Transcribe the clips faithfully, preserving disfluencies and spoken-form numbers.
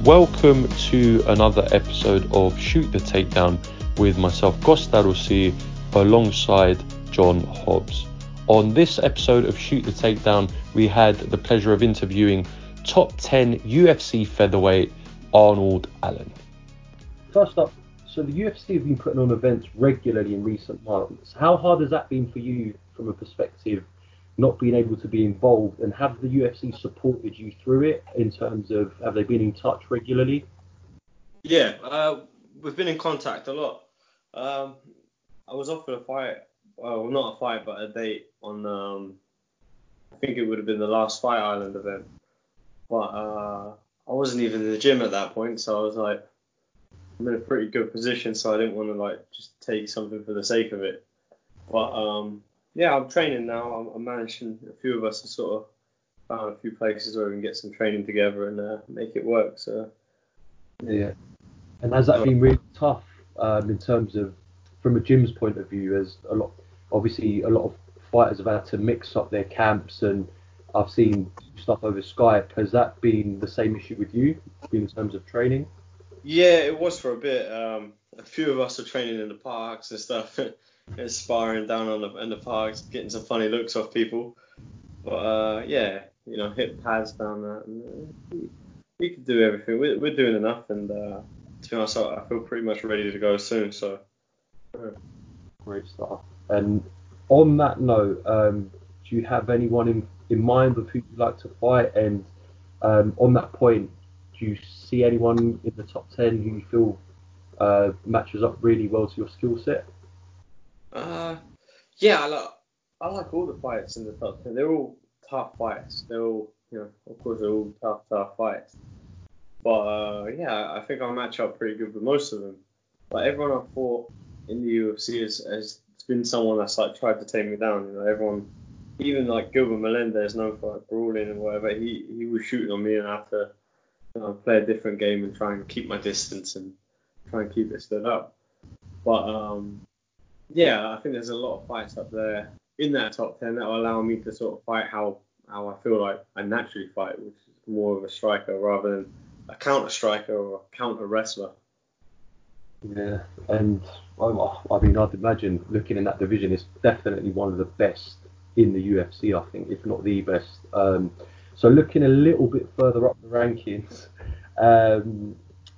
Welcome to another episode of Shoot the Takedown with myself, Costa Rossi, alongside John Hobbs. On this episode of Shoot the Takedown, we had the pleasure of interviewing top ten U F C featherweight Arnold Allen. First up, so the U F C have been putting on events regularly in recent months. How hard has that been for you from a perspective not being able to be involved, and have the U F C supported you through it in terms of, have they been in touch regularly? Yeah, uh, we've been in contact a lot. Um, I was offered a fight, well, not a fight, but a date on, um, I think it would have been the last Fight Island event. But uh, I wasn't even in the gym at that point, so I was like, I'm in a pretty good position, so I didn't want to like just take something for the sake of it. But um, yeah, I'm training now. I'm, I'm managing. A few of us have sort of found a few places where we can get some training together and uh, make it work. So yeah. And has that been really tough um, in terms of, from a gym's point of view, as a lot, obviously a lot of fighters have had to mix up their camps, and I've seen stuff over Skype. Has that been the same issue with you in terms of training? yeah, it was for a bit. Um, a few of us are training in the parks and stuff, and sparring down on the in the parks, getting some funny looks off people. But uh, yeah, you know, hit pads down there. And, uh, we, we can do everything. We're, we're doing enough, and uh, to be honest, I feel pretty much ready to go soon. So. Yeah. Great stuff. And on that note, um, do you have anyone in, in mind of who you'd like to fight? And um, on that point, do you see anyone in the top ten who you feel uh, matches up really well to your skill set? Uh, yeah, I like, I like all the fights in the top ten. They're all tough fights. They're all, you know, of course, they're all tough, tough fights. But uh, yeah, I think I'll match up pretty good with most of them. But everyone I've fought in the U F C has, has been someone that's like tried to take me down. You know, everyone, even like Gilbert Melendez, known for like, brawling and whatever, he, he was shooting on me, and I have to you know, play a different game and try and keep my distance and try and keep it stood up. But um, yeah, I think there's a lot of fights up there in that top ten that will allow me to sort of fight how, how I feel like I naturally fight, which is more of a striker rather than a counter striker or a counter wrestler. Yeah, and well, I mean, I'd imagine looking in that division, it's definitely one of the best in the U F C, I think, if not the best. Um, so looking a little bit further up the rankings, um,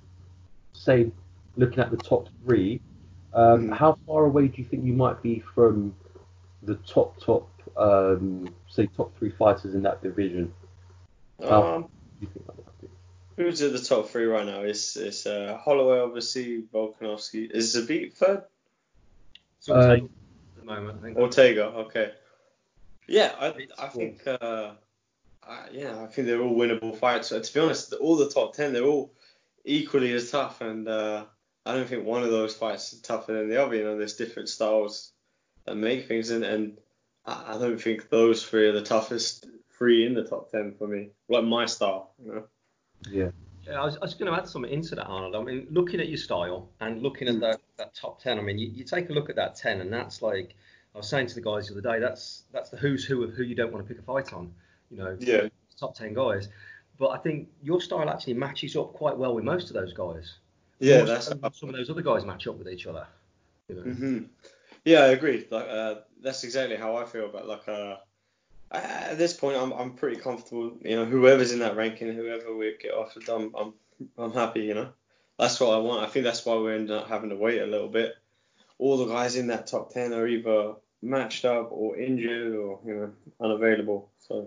say looking at the top three, um, Mm. how far away do you think you might be from the top, top, um, say top three fighters in that division? How Um, do you think that might be? who's at the top three right now? It's it's uh, Holloway, obviously, Volkanovski. Is Zabit third? It's Ortega Um, at the moment, I think. Ortega, okay. Yeah, I I think uh, I, yeah, I think they're all winnable fights. Uh, to be honest, all the top ten, they're all equally as tough, and uh, I don't think one of those fights is tougher than the other. You know, there's different styles that make things, and, and I I don't think those three are the toughest three in the top ten for me. Like my style, you know. yeah. Yeah, I was, I was going to add something into that, Arnold. I mean, looking at your style and looking at Mm. that, that top ten, I mean, you, you take a look at that ten, and that's like, I was saying to the guys the other day, that's that's the who's who of who you don't want to pick a fight on, you know, Yeah. top ten guys. But I think your style actually matches up quite well with most of those guys. Yeah, More that's so than some of those other guys match up with each other. You know? hmm Yeah, I agree. Like uh, that's exactly how I feel. But like uh, I, at this point, I'm I'm pretty comfortable. You know, whoever's in that ranking, whoever we get offered, I'm I'm I'm happy. You know, that's what I want. I think that's why we end up having to wait a little bit. All the guys in that top ten are either matched up or injured or you know unavailable. So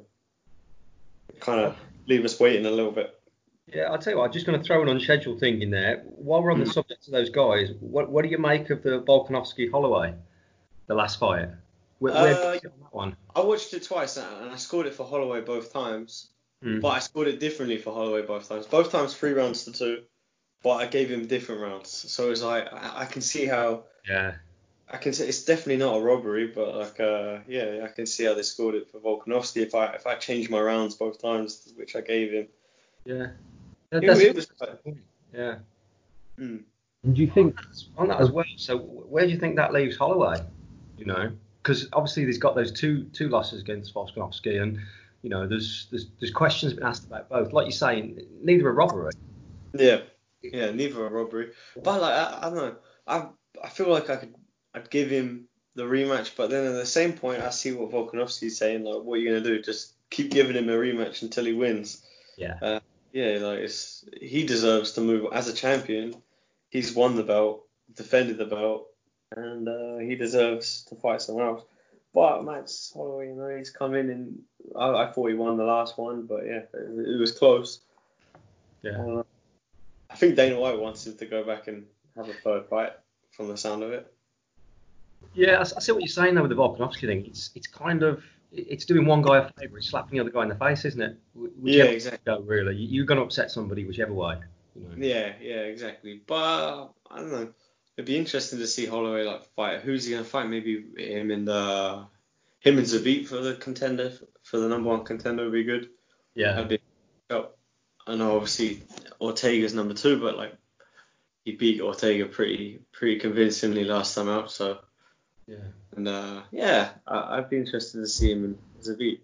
kind of leave us waiting a little bit. Yeah, I'll tell you what, I'm just going to throw an unscheduled thing in there. While we're on the Mm. subject of those guys, what what do you make of the Volkanovski Holloway, the last fight? Where, where do you Uh, sit on that one? I watched it twice and I scored it for Holloway both times. Hmm. But I scored it differently for Holloway both times. Both times three rounds to two, but I gave him different rounds. So it's like I, I can see how Yeah. I can say it's definitely not a robbery, but like uh yeah, I can see how they scored it for Volkanovski if I if I changed my rounds both times, which I gave him. Yeah. That- It, That's it was like, yeah. mm. And do you think, On that as well. So where do you think that leaves Holloway? You know, because obviously he's got those two two losses against Volkanovski, and you know there's there's there's questions been asked about both. Like you're saying, neither are robbery. Yeah, yeah, neither are robbery. But like, I, I don't know. I I feel like I could I'd give him the rematch, but then at the same point, I see what Volkanovski's saying. Like, what are you gonna do? Just keep giving him a rematch until he wins. Yeah. Uh, yeah, like it's he deserves to move as a champion. He's won the belt, defended the belt, and uh, he deserves to fight someone else. But Max Holloway, you know, he's come in and I, I thought he won the last one, but yeah, it, it was close. Yeah. Uh, I think Dana White wants him to go back and have a third fight from the sound of it. Yeah, I, I see what you're saying though with the Volkanovski thing. It's it's kind of it's doing one guy a favour, it's slapping the other guy in the face, isn't it? Wh- Whichever Yeah, exactly. Go, really. You- You're going to upset somebody whichever way. You know. Yeah, yeah, exactly. But uh, I don't know. It'd be interesting to see Holloway like fight. Who's he gonna fight? Maybe him and uh, him and Zabit for the contender for the number one contender would be good. Yeah. That'd be. Oh, I know obviously Ortega's number two, but like he beat Ortega pretty pretty convincingly last time out. So Yeah. and uh, yeah, I, I'd be interested to see him and Zabit.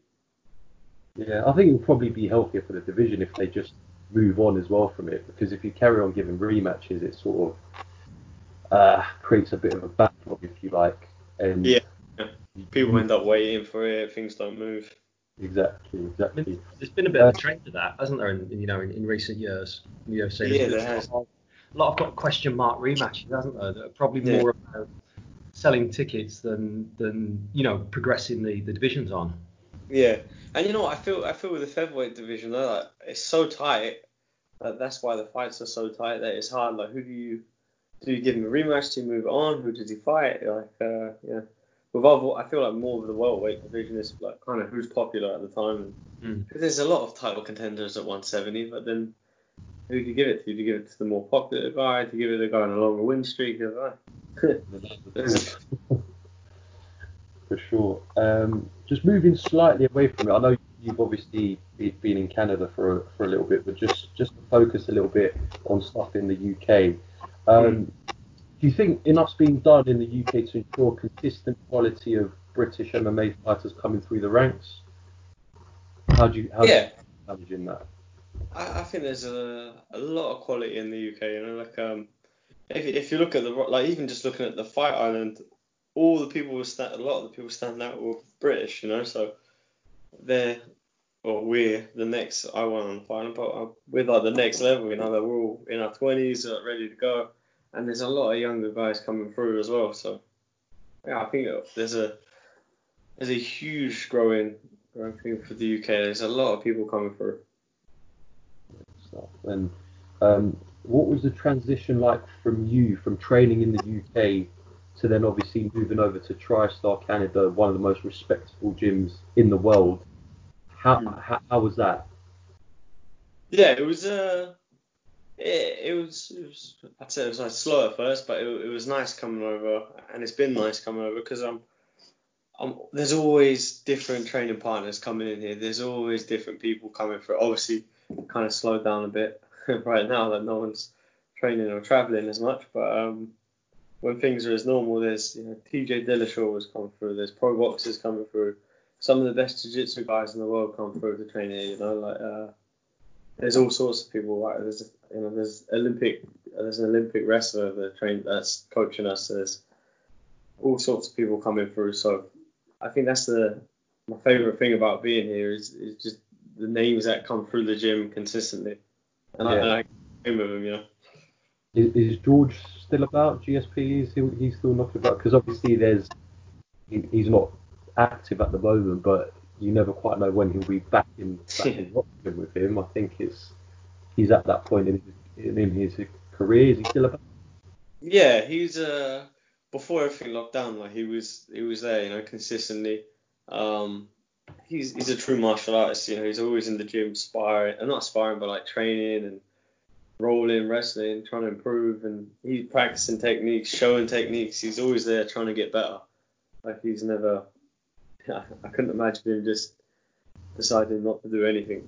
Yeah, I think it would probably be healthier for the division if they just move on as well from it, because if you carry on giving rematches, it sort of uh, creates a bit of a backlog, if you like. And Yeah, people you, end up waiting for it. Things don't move. exactly, I exactly. mean, there's been a bit Uh, of a trend to that, hasn't there? In, in, you know, in, in recent years, in the U F C, there's Yeah, been there a has. lot of, a lot of question mark rematches, hasn't there? That are probably Yeah. more about selling tickets than than you know progressing the, the divisions on. Yeah, and you know what I feel? I feel with the featherweight division, though, like it's so tight that that's why the fights are so tight that it's hard. Like, who do you do? You give him a rematch? Do you move on? Who does he fight? Like, uh, yeah. With other, I feel like more of the welterweight division is like kind of who's popular at the time. Mm. Because there's a lot of title contenders at one seventy, but then who do you give it to? Do you give it to the more popular guy? Do you give it to the guy on a longer win streak? There's- for sure. Um, just moving slightly away from it. I know you've obviously been in Canada for a, for a little bit, but just just to focus a little bit on stuff in the U K. Um, do you think enough's being done in the U K to ensure consistent quality of British M M A fighters coming through the ranks? How do you how yeah. do you managing that? I, I think there's a, a lot of quality in the U K. You know, like um, if if you look at the like even just looking at the Fight Island, all the people who stand, a lot of the people standing out were British. You know, so they're or we're the next. I went on the Fight Island, but uh, we're like the next level. You know, that we're all in our twenties, uh, ready to go, and there's a lot of younger guys coming through as well. So yeah, I think there's a there's a huge growing growing thing for the U K. There's a lot of people coming through. Stuff. And um, what was the transition like from you, from training in the U K to then obviously moving over to TriStar Canada, one of the most respectable gyms in the world? How Mm. how, how was that? Yeah, it was uh, it, it was it was I'd say it was like slow at first, but it, it was nice coming over, and it's been nice coming over because I'm I'm there's always different training partners coming in here. There's always different people coming through. Obviously, kind of slowed down a bit right now that no one's training or traveling as much, but um, when things are as normal, there's you know T J Dillashaw has come through. There's pro boxers coming through. Some of the best jiu-jitsu guys in the world come through to train here. You know, like. Uh, There's all sorts of people. Like there's, you know, there's Olympic, there's an Olympic wrestler that train that's coaching us. There's all sorts of people coming through. So I think that's the my favorite thing about being here is, is just the names that come through the gym consistently, and I, Yeah. and I train with them, you know. Is, is George still about? G S P? Is he he's still knocking about? Because obviously there's he, he's not active at the moment, but you never quite know when he'll be back in back in Rockford with him. I think it's he's at that point in his, in his career. Is he still about? Yeah, he's uh before everything locked down, like he was he was there, you know, consistently. Um, he's he's a true martial artist, you know. He's always in the gym sparring, and not sparring, but like training and rolling, wrestling, trying to improve, and he's practicing techniques, showing techniques. He's always there trying to get better. Like he's never. I couldn't imagine him just deciding not to do anything.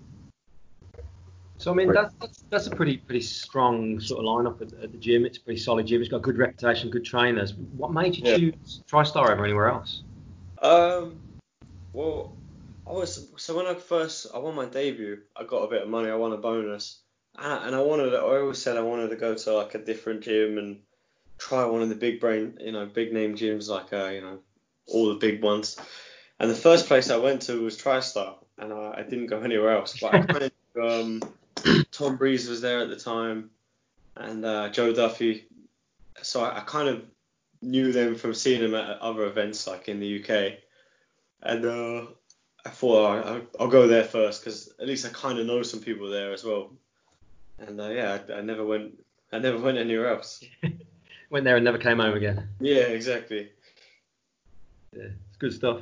So I mean that's, that's that's a pretty pretty strong sort of lineup at, at the gym. It's a pretty solid gym. It's got good reputation, good trainers. What made you Yeah. choose TriStar over anywhere else? Um. Well, I was so when I first I won my debut, I got a bit of money. I won a bonus, And and I wanted, I always said I wanted to go to like a different gym and try one of the big brain, you know, big name gyms like, uh, you know, all the big ones. And the first place I went to was TriStar, and I, I didn't go anywhere else. But I kind of, um, Tom Breeze was there at the time, and uh, Joe Duffy. So I, I kind of knew them from seeing them at other events like in the U K. And uh, I thought I, I'll go there first because at least I kind of know some people there as well. And uh, yeah, I, I never went. I never went anywhere else. Went there and never came home again. Yeah, exactly. Yeah, it's good stuff.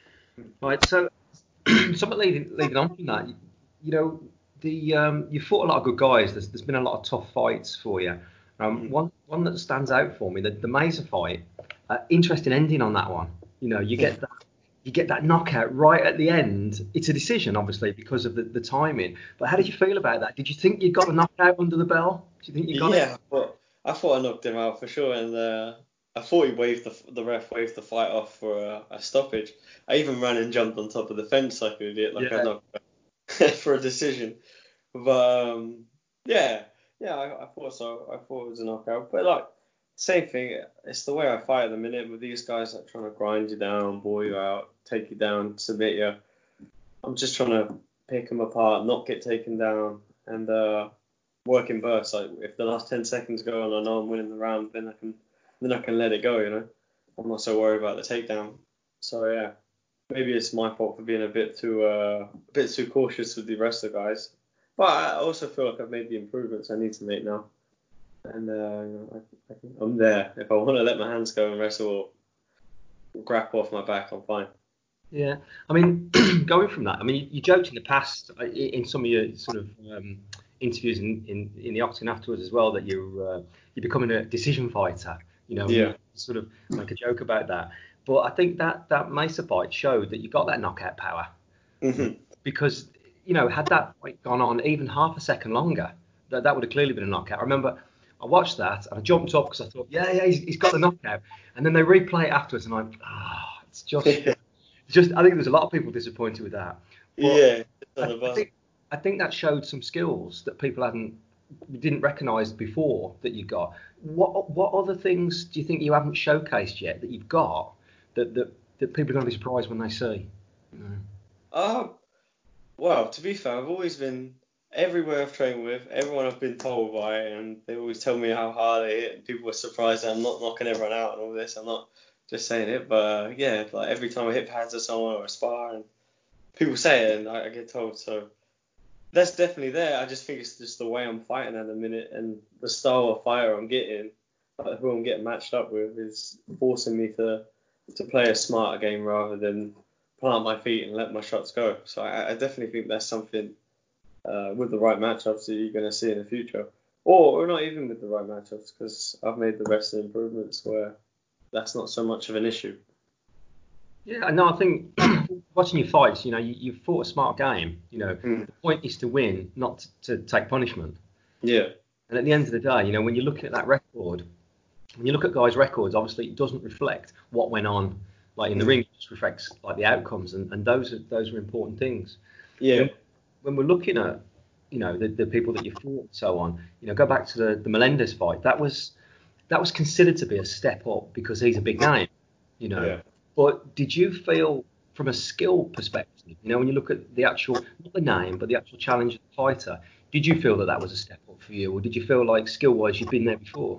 Right, so somewhat leading, leading on from that, you, you know, the um, you fought a lot of good guys. There's, there's been a lot of tough fights for you. Um, Mhm. one one that stands out for me, the, the Mazur fight. Uh, interesting ending on that one. You know, you get that you get that knockout right at the end. It's a decision, obviously, because of the, the timing. But how did you feel about that? Did you think you got a knockout under the bell? Do you think you got it? Yeah, but I thought I knocked him out for sure, and uh, I thought he waved the the ref waved the fight off for a, a stoppage. I even ran and jumped on top of the fence like an idiot, like I Yeah. knocked him out for a decision. But um, yeah, yeah, I, I thought so. I thought it was a knockout, but like same thing. It's the way I fight at the minute with these guys, like trying to grind you down, bore you out, take you down, submit you. I'm just trying to pick them apart, not get taken down, and uh, work in bursts. Like if the last ten seconds go and I know I'm winning the round, then I can then I can let it go. You know, I'm not so worried about the takedown. So yeah, maybe it's my fault for being a bit too uh, a bit too cautious with the rest of the guys. But I also feel like I've made the improvements I need to make now, and uh, you know, I, I can, I'm there. If I want to let my hands go and wrestle or grapple off my back, I'm fine. Yeah, I mean, going from that, I mean, you, you joked in the past uh, i- in some of your sort of um, interviews in, in, in the Octagon afterwards as well that you're uh, you're becoming a decision fighter. You know, and Yeah. you sort of make a joke about that. But I think that that Mesa fight showed that you got that knockout power Mhm. because you know had that fight gone on even half a second longer, that that would have clearly been a knockout. I remember I watched that and I jumped up because I thought, yeah, yeah, he's, he's got the knockout, and then they replay it afterwards and I'm, ah, it's just. Just, I think there's a lot of people disappointed with that, but Yeah. It's on I, the I buzzer. think I think that showed some skills that people hadn't didn't recognise before that you got. What what other things do you think you haven't showcased yet that you've got that that, that people are going to be surprised when they see? You know? Uh, well, to be fair, I've always been everywhere I've trained with, everyone I've been told by, and they always tell me how hard I hit, and people were surprised that I'm not knocking everyone out and all this. I'm not just saying it, but uh, yeah, like every time I hit pads or someone or a spar, and people say it, and I, I get told. So that's definitely there. I just think it's just the way I'm fighting at the minute, and the style of fighter I'm getting, like who I'm getting matched up with, is forcing me to to play a smarter game rather than plant my feet and let my shots go. So I, I definitely think that's something uh, with the right matchups that you're going to see in the future. Or, or not even with the right matchups, because I've made the rest of the improvements where that's not so much of an issue. Yeah, no, I think watching your fights, you know, you, you've fought a smart game. You know, Mm. the point is to win, not to, to take punishment. Yeah. And at the end of the day, you know, when you're looking at that record, when you look at guys' records, obviously it doesn't reflect what went on, like in the Mm. ring. It just reflects like the outcomes, and, and those are those are important things. Yeah. When, when we're looking at, you know, the, the people that you fought and so on, you know, go back to the, the Melendez fight. That was that was considered to be a step up because he's a big name, you know. Yeah. But did you feel, from a skill perspective, you know, when you look at the actual, not the name, but the actual challenge of the fighter, did you feel that that was a step up for you, or did you feel like skill-wise you've been there before?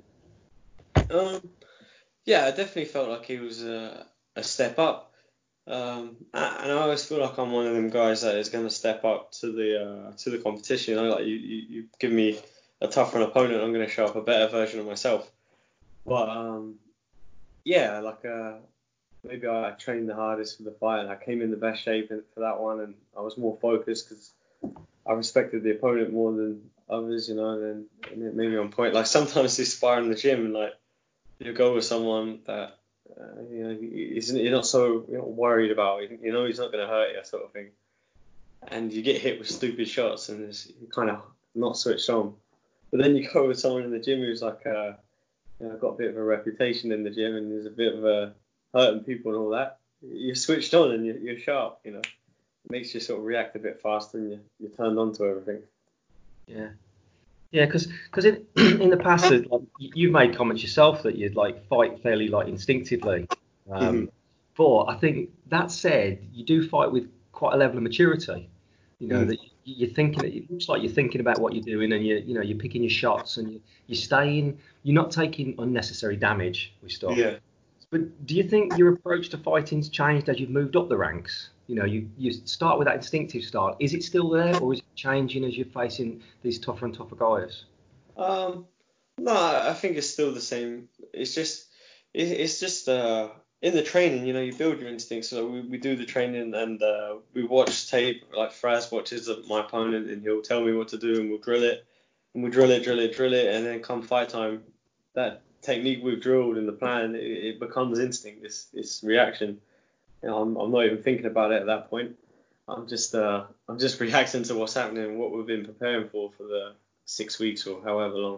Um, yeah, I definitely felt like he was a, a step up. Um, a- and I always feel like I'm one of them guys that is going to step up to the uh, to the competition. You know, like you, you, you give me a tougher opponent, I'm going to show up a better version of myself. But um, yeah, like uh, maybe I trained the hardest for the fight, and I came in the best shape for that one, and I was more focused because I respected the opponent more than others, you know. And, and it made me on point. Like sometimes you spar in the gym, and like you go with someone that uh, you know he's, you're not so you're not worried about. You know he's not going to hurt you, sort of thing. And you get hit with stupid shots, and it's, you're kind of not switched on. But then you go with someone in the gym who's like, uh, you know, got a bit of a reputation in the gym, and there's a bit of a hurting people and all that. You're switched on and you're, you're sharp, you know. It makes you sort of react a bit faster, and you, you're turned on to everything. Yeah. Yeah, because in in the past, like, you- you've made comments yourself that you'd like fight fairly like instinctively. Um, but I think that said, you do fight with quite a level of maturity. You know Mm. that you- you're thinking. It looks like you're thinking about what you're doing, and you you know you're picking your shots, and you you're staying. You're not taking unnecessary damage with stuff. Yeah. But do you think your approach to fighting's changed as you've moved up the ranks? You know, you, you start with that instinctive style. Is it still there, or is it changing as you're facing these tougher and tougher guys? Um, no, I think it's still the same. It's just, it, it's just uh, in the training, you know, you build your instincts. So we, we do the training and uh, we watch tape. Like Fraz watches my opponent and he'll tell me what to do and we'll drill it and we drill it, drill it, drill it, and then come fight time, that technique we've drilled in the plan, it, it becomes instinct. This this reaction. You know, I'm I'm not even thinking about it at that point. I'm just uh I'm just reacting to what's happening and what we've been preparing for for the six weeks or however long.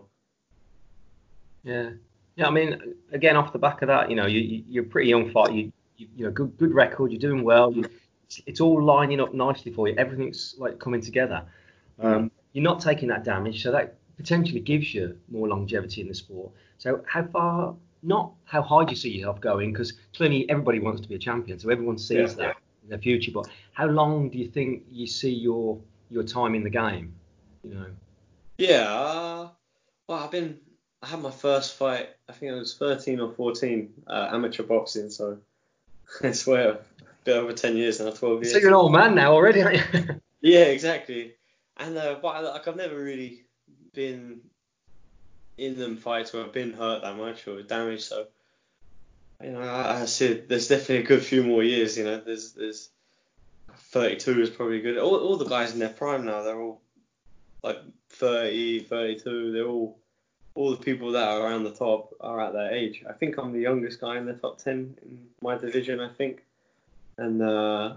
Yeah, yeah. I mean, again, off the back of that, you know, you, you you're a pretty young fighter. You, you you know, good good record. You're doing well. You, it's, it's all lining up nicely for you. Everything's like coming together. Um, you're not taking that damage, so that potentially gives you more longevity in the sport. So how far? Not how high do you see yourself going? Because clearly everybody wants to be a champion, so everyone sees Yeah. that in the future. But how long do you think you see your your time in the game? You know. Yeah. Uh, well, I've been I had my first fight. I think I was thirteen or fourteen, uh, amateur boxing. So I swear, a bit over ten years now, twelve years. So you're an old man now already, aren't you? Yeah, exactly. And uh, but like I've never really been in them fights where I've been hurt that much or damaged. So you know, I, I said there's definitely a good few more years. You know, there's there's thirty-two is probably good. All all the guys in their prime now, they're all like thirty, thirty-two. They're all all the people that are around the top are at that age. I think I'm the youngest guy in the top ten in my division. I think, and uh,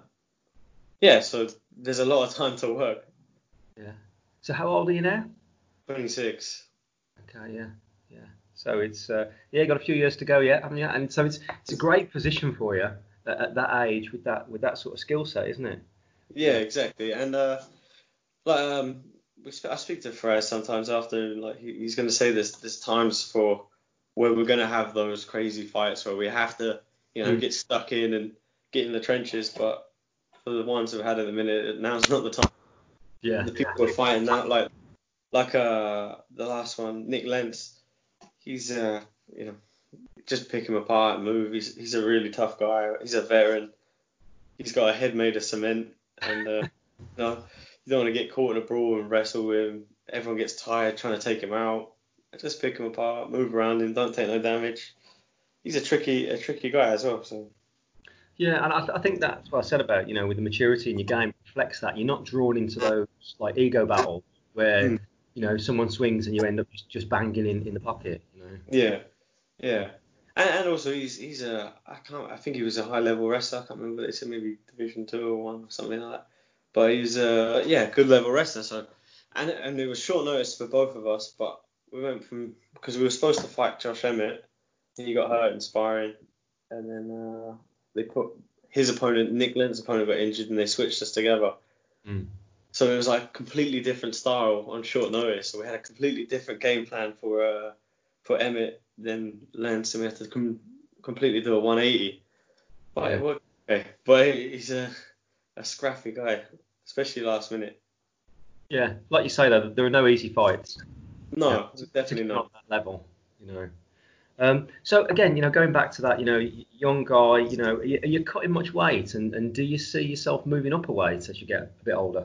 yeah, so there's a lot of time to work. Yeah. So how old are you now? twenty-six. Okay, yeah, yeah. So it's uh, yeah, you got a few years to go yet, haven't you? And so it's it's a great position for you at, at that age with that with that sort of skill set, isn't it? Yeah, exactly. And uh, like um, we sp- I speak to Fred sometimes after, and like he, he's going to say there's there's times for where we're going to have those crazy fights where we have to, you know, Mm. get stuck in and get in the trenches. But for the ones we've had at the minute, now's not the time. Yeah. The people are fighting now, like like uh the last one, Nick Lentz. He's uh you know just pick him apart and move. He's he's a really tough guy. He's a veteran. He's got a head made of cement, and uh, you know you don't want to get caught in a brawl and wrestle with him. Everyone gets tired trying to take him out. Just pick him apart, move around him, don't take no damage. He's a tricky a tricky guy as well. So Yeah, and I, th- I think that's what I said about, you know, with the maturity in your game, reflects that. You're not drawn into those like ego battles where, Mm. you know, someone swings and you end up just, just banging in, in the pocket, you know. yeah, yeah. And, and also he's he's a I can't I think he was a high level wrestler. I can't remember. They said maybe Division Two or one or something like that. But he's a yeah good level wrestler. So and and it was short notice for both of us. But we went from because we were supposed to fight Josh Emmett, and he got hurt in sparring, and then uh, they put his opponent Nick Lent's opponent got injured, and they switched us together. Mm. So it was like completely different style on short notice. So we had a completely different game plan for uh, for Emmett than Lance, and we had to com- completely do a one eighty. But Yeah. it worked okay. But he's a, a scrappy guy, especially last minute. Yeah, like you say though, there are no easy fights. No, Yeah, definitely particularly not. on that level, you know. Um, so again, you know, going back to that, you know, y- young guy, you know, are you, are you cutting much weight, and, and do you see yourself moving up a weight as you get a bit older?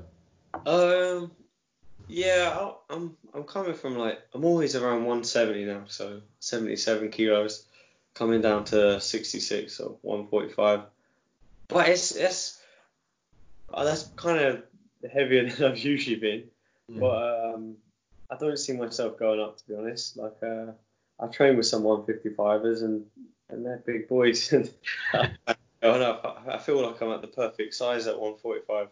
Um, yeah, I'll- I'm I'm coming from like I'm always around one seventy now, so seventy-seven kilos, coming down to sixty-six or one forty-five. But it's it's oh, that's kind of heavier than I've usually been. Mm. But um, I don't see myself going up, to be honest. Like uh, I train with some one fifty-fivers and and they're big boys. And going up, I I feel like I'm at the perfect size at one forty-five.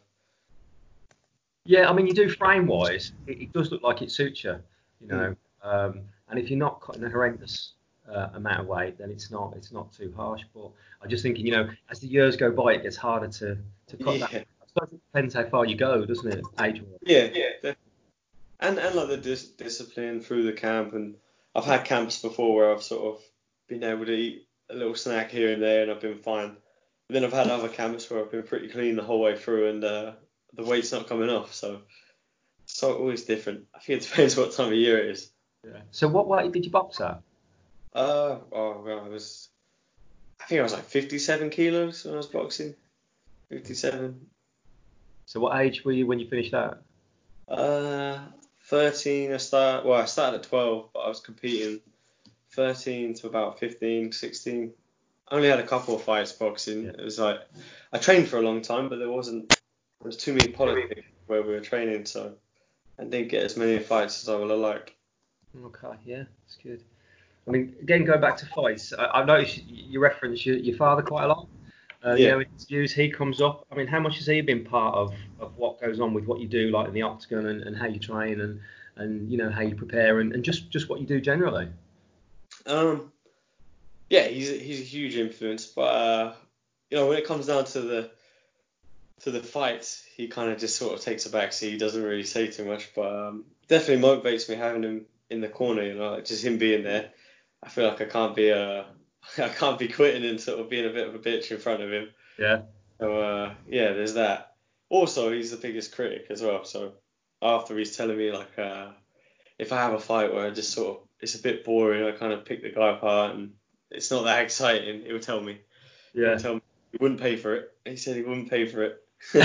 Yeah, I mean, you do frame wise, it, it does look like it suits you, you know. Um, and if you're not cutting a horrendous uh, amount of weight, then it's not it's not too harsh. But I'm just thinking, you know, as the years go by, it gets harder to to cut that. Yeah, I suppose it depends how far you go, doesn't it, age wise? yeah, yeah. def- and and like the dis- discipline through the camp, and I've had camps before where I've sort of been able to eat a little snack here and there, and I've been fine. But then I've had other camps where I've been pretty clean the whole way through, and uh, the weight's not coming off. So so always different. I think it depends what time of year it is. Yeah. So what weight did you box at? Uh oh well, I was I think I was like fifty-seven kilos when I was boxing. fifty-seven. So what age were you when you finished that? Uh, thirteen. I start. Well, I started at twelve, but I was competing thirteen to about fifteen, sixteen. I only had a couple of fights boxing. Yeah. It was like I trained for a long time, but there wasn't. There was too many politics where we were training, so I didn't get as many fights as I would have liked. Okay, yeah, that's good. I mean, again, going back to fights, I, I've noticed you reference your, your father quite a lot. Uh, Yeah. You know, in interviews, he comes up. I mean, how much has he been part of, of what goes on with what you do, like in the octagon, and, and how you train, and, and you know how you prepare, and, and just, just what you do generally? Um, yeah, he's a, he's a huge influence, but uh, you know when it comes down to the to the fights, he kind of just sort of takes a back seat. He doesn't really say too much, but um, definitely motivates me having him in the corner. You know, like just him being there. I feel like I can't be uh I can't be quitting and sort of being a bit of a bitch in front of him. Yeah. So uh, yeah, there's that. Also, he's the biggest critic as well. So after he's telling me like uh, if I have a fight where I just sort of it's a bit boring, I kind of pick the guy apart and it's not that exciting. He would tell me. He Yeah. would tell me he wouldn't pay for it. He said he wouldn't pay for it.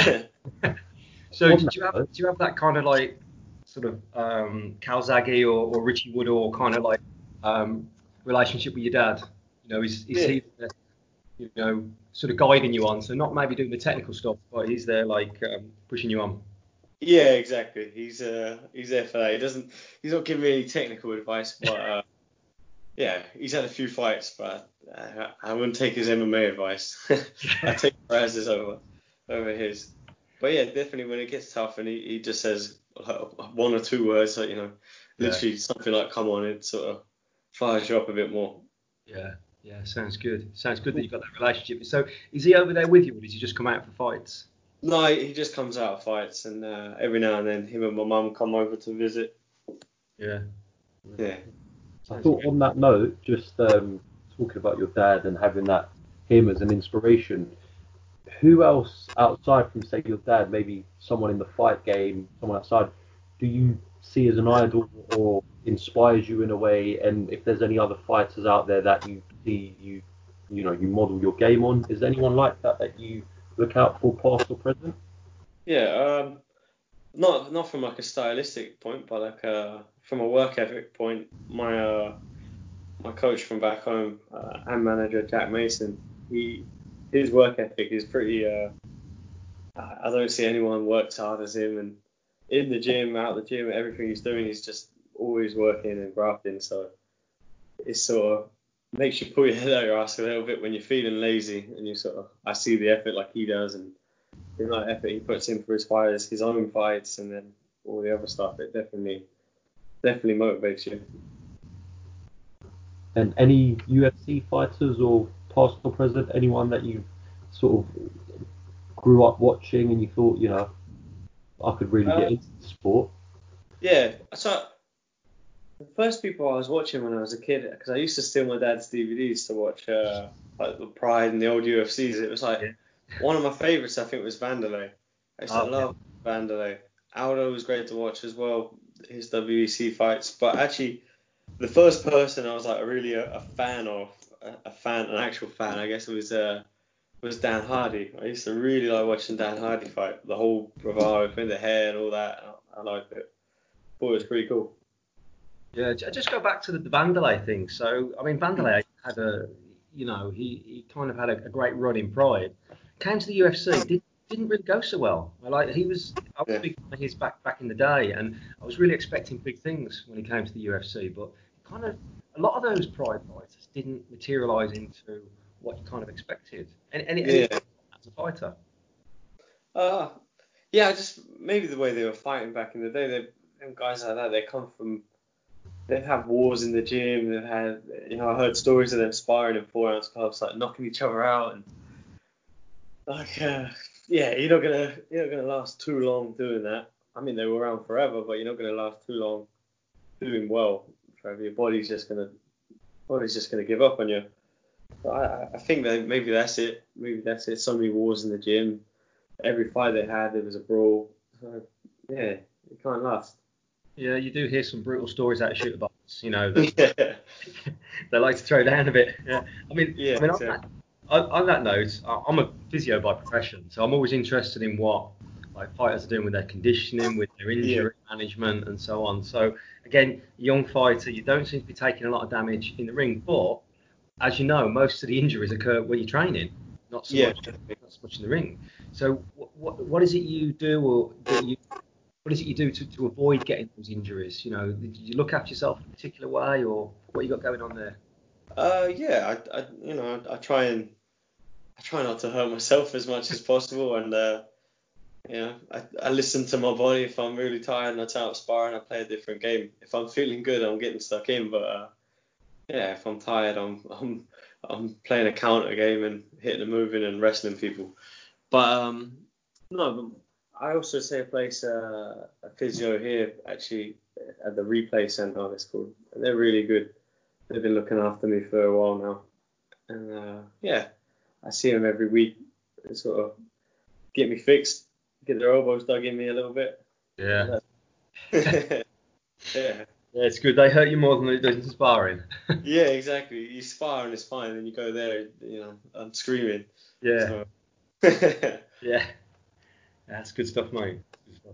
So do you have do you have that kind of like sort of um, Calzaghe or, or Richie Woodall kind of like um, relationship with your dad? You know, is is Yeah. he there, you know sort of guiding you on? So not maybe doing the technical stuff, but he's there like um, pushing you on. Yeah, exactly. He's uh he's there for that. He doesn't he's not giving me any technical advice, but uh, yeah, he's had a few fights, but uh, I wouldn't take his M M A advice. I take Raz's over over his. But yeah, definitely when it gets tough and he, he just says like, one or two words, like, you know, literally something like "come on," it sort of fires you up a bit more. Yeah, yeah, sounds good. Sounds good that you've got that relationship. So is he over there with you, or does he just come out for fights? No, he just comes out of fights, and uh, every now and then him and my mum come over to visit. Yeah. Yeah. I thought on that note, just um, talking about your dad and having that him as an inspiration, who else outside from say your dad, maybe someone in the fight game, someone outside, do you see as an idol or inspires you in a way? And if there's any other fighters out there that you see you, you know, you model your game on, is there anyone like that that you look out for, past or present? Yeah. Um. Not not from like a stylistic point, but like uh from a work ethic point. My uh my coach from back home uh, and manager Jack Mason, he his work ethic is pretty. Uh, I don't see anyone works hard as him, and in the gym, out the gym, everything he's doing, he's just always working and grafting. So it sort of makes you pull your head out your ass a little bit when you're feeling lazy, and you sort of I see the effort like he does, and the amount of effort he puts in for his fighters, his own fights, and then all the other stuff. It definitely definitely motivates you. And any U F C fighters or past or present, anyone that you sort of grew up watching and you thought, you know, I could really Uh, get into the sport? Yeah, so the first people I was watching when I was a kid, because I used to steal my dad's D V Ds to watch uh, like the Pride and the old U F Cs. It was like Yeah. one of my favorites. I think was Vanderlei. I used to Oh, love Vanderlei. Aldo was great to watch as well, his W E C fights. But actually, the first person I was like really a, a fan of, a, a fan, an actual fan, I guess, was uh, was Dan Hardy. I used to really like watching Dan Hardy fight. The whole bravado in the hair and all that. I, I liked it. Thought it was pretty cool. yeah. j- Just go back to the, the Vanderlei thing. So I mean, Vanderlei had a, you know, he, he kind of had a, a great run in Pride. Came to the U F C, did, didn't really go so well. I like he was, I was Yeah. a big fan of his back back in the day, and I was really expecting big things when he came to the U F C. But kind of a lot of those Pride fighters didn't materialise into what you kind of expected. Any any, any Yeah. as a fighter. Uh, yeah, just maybe the way they were fighting back in the day. They, them guys like that, they come from, they've had wars in the gym. They've had, you know, I heard stories of them sparring in four ounce clubs, like knocking each other out, and like, uh, yeah, you're not gonna, you're not gonna last too long doing that. I mean, they were around forever, but you're not going to last too long doing well. Trevor. Your body's just gonna, body's just gonna give up on you. But I, I think that maybe that's it. Maybe that's it. So many wars in the gym. Every fight they had, there was a brawl. So yeah, it can't last. Yeah, you do hear some brutal stories out of shooter box. You know, that Yeah. they like to throw down a bit. Yeah, I mean, Yeah, I mean, on exactly. that, on, on that note, I- I'm a physio by profession, so I'm always interested in what like fighters are doing with their conditioning, with their injury management, and so on. So again, young fighter, you don't seem to be taking a lot of damage in the ring, but as you know, most of the injuries occur when you're training, not so Yeah. much, not so much in the ring. So what, what, what is it you do, or that you, what is it you do to, to avoid getting those injuries? You know, do you look after yourself in a particular way, or what you got going on there? Uh, yeah, I, I, you know, I, I try and I try not to hurt myself as much as possible, and uh, you know, I, I listen to my body. If I'm really tired and I turn up sparring, I play a different game. If I'm feeling good, I'm getting stuck in. But uh, yeah, if I'm tired, I'm I'm I'm playing a counter game and hitting and moving and wrestling people. But um, no, but I also say a place, uh, a physio here actually at the Replay Centre. It's called. And they're really good. They've been looking after me for a while now, and uh, yeah, I see them every week. They sort of get me fixed, get their elbows dug in me a little bit. Yeah. yeah. Yeah, it's good. They hurt you more than they do in sparring. Yeah, exactly. You spar and it's fine, and you go there, you know, I'm screaming. Yeah. So. Yeah. That's good stuff, mate. Good stuff.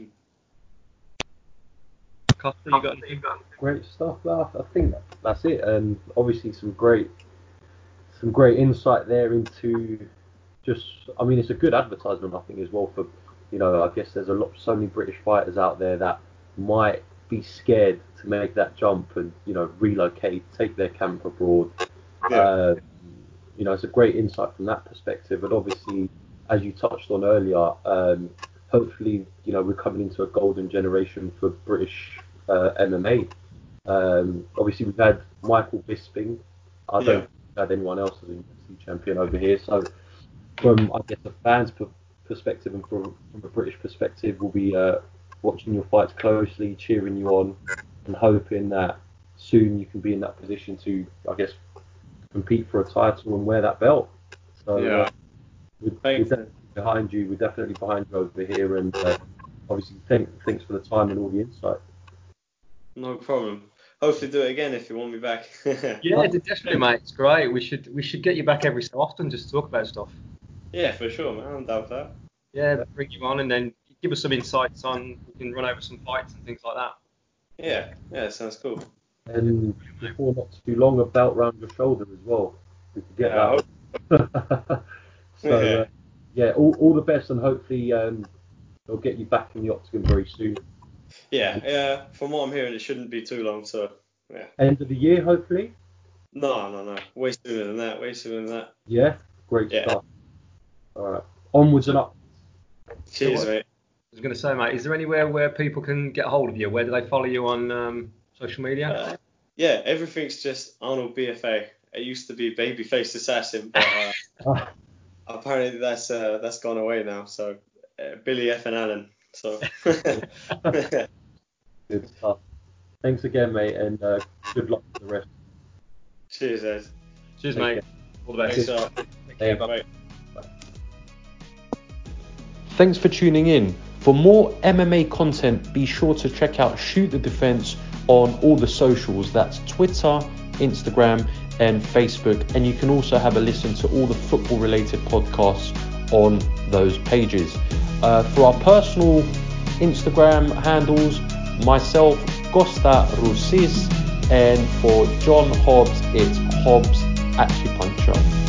Costa, you got anything? Great stuff. I I think that's it, and obviously some great, some great insight there into just. I mean, it's a good advertisement, I think, as well for, you know, I guess there's a lot, so many British fighters out there that might be scared to make that jump and, you know, relocate, take their camp abroad. Yeah. Uh, you know, it's a great insight from that perspective, and obviously, as you touched on earlier, um, hopefully, you know, we're coming into a golden generation for British uh, M M A. Um, obviously, we've had Michael Bisping. I don't Yeah. think we've had anyone else as a U F C champion over here. So, from I guess a fan's per- perspective and from, from a British perspective, we'll be uh, watching your fights closely, cheering you on, and hoping that soon you can be in that position to, I guess, compete for a title and wear that belt. So, Yeah. uh, we're, we're Thanks. definitely behind you. We're definitely behind you over here, and uh, obviously, thank, thanks for the time and all the insight. No problem. Hopefully do it again if you want me back. Yeah, definitely, mate. It's great. We should we should get you back every so often just to talk about stuff. Yeah, for sure, man. I'm down with that. Yeah, bring you on and then give us some insights on. We can run over some fights and things like that. Yeah, yeah, sounds cool. And before not too long, a belt round your shoulder as well. We could get Yeah, I that. So, uh, yeah, all, all the best, and hopefully um, they'll get you back in the octagon very soon. Yeah, yeah. From what I'm hearing, it shouldn't be too long. So, yeah. End of the year, hopefully. No, no, no. Way sooner than that. Way sooner than that. Yeah, great Yeah. stuff. All right, onwards and up. Cheers, what- mate. I was going to say, mate, is there anywhere where people can get hold of you? Where do they follow you on um, social media? Uh, yeah, everything's just Arnold B F A. It used to be Babyface Assassin, but uh, apparently that's uh, that's gone away now. So uh, Billy F and Allen. So. Good stuff. Thanks again, mate, and uh, good luck with the rest. Cheers, Ed. Cheers, Take mate. care. All the best. Thanks, uh, Take care, bye. bye. Thanks for tuning in. For more M M A content, be sure to check out Shoot the Defense on all the socials. That's Twitter, Instagram, and Facebook. And you can also have a listen to all the football related podcasts on those pages. Uh, for our personal Instagram handles, myself, Costa Rusis, and for John Hobbs, it's Hobbs Acupuncture.